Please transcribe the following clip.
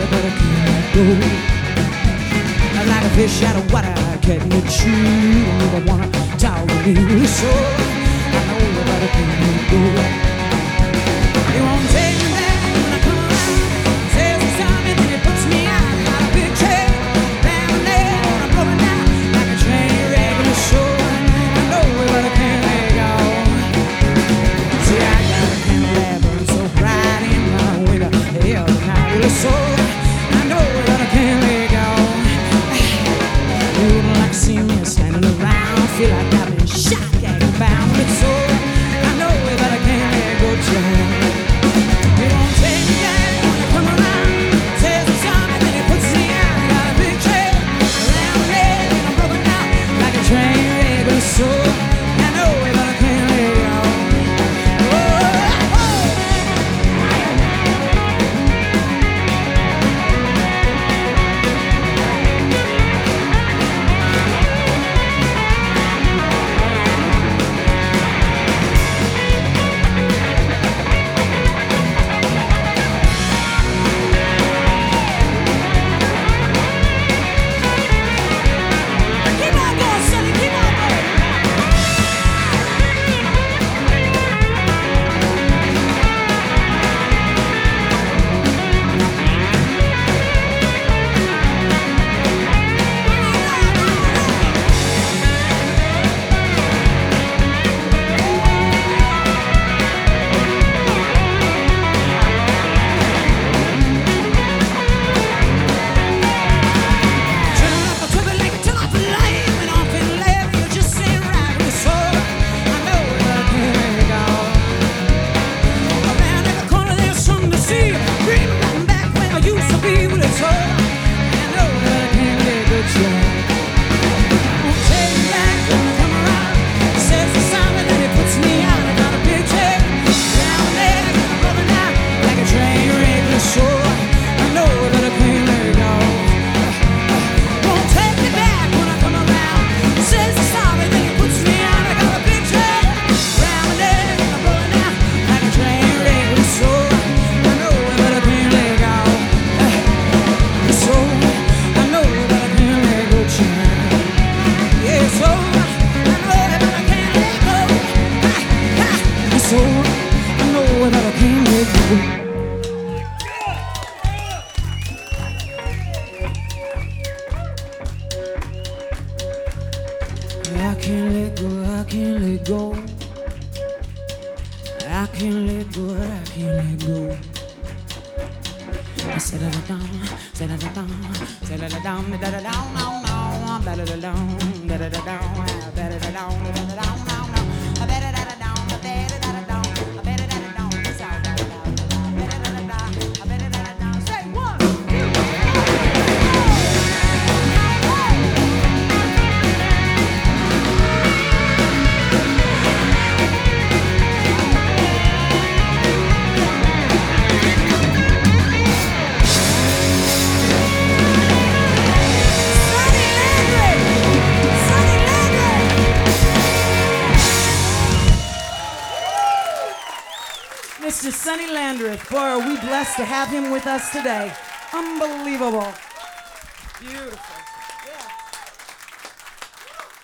but I can't let go. Like a fish out of water, can't let you. Don't even wanna talk to me. So I know that I can't let go. You won't take me back when I come around. Says it's something and it puts me out. Got a big chair, down there, I'm blowing out like a train wreck in the shore. I know that I can't let go. See, I got a candle burn so bright in my window every night. So I know that I can't let go. You don't like to see me standing around. Feel like I've been shot, gagged, bound. It's so I know that I can't let go, child. You won't take me back when I come around. Says it's something and it puts me out. I got a big trail around there and I'm broken out like a train wreck. But so I know that I can't let go. I can't let go, I can't let go. I can't let go, I can't let go. I said it down, said it down, said it down, da da down, down, down, da da down, da da down, da da down, da da down, down, down. I bet it down, I bet it down, I bet it down, south, I bet it down, I bet it down. Say 1, 2, 3. Mr. Sonny Landreth. Boy, are we blessed to have him with us today. Unbelievable. Beautiful.